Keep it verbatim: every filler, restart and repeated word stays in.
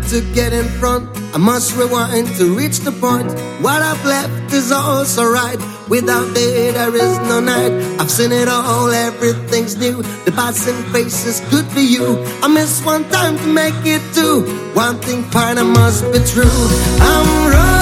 to get in front. I must rewind to reach the point. What I've left is also right. Without day there is no night. I've seen it all, everything's new. The passing faces could be you. I miss one time to make it two. One thing fine, I must be true. I'm running.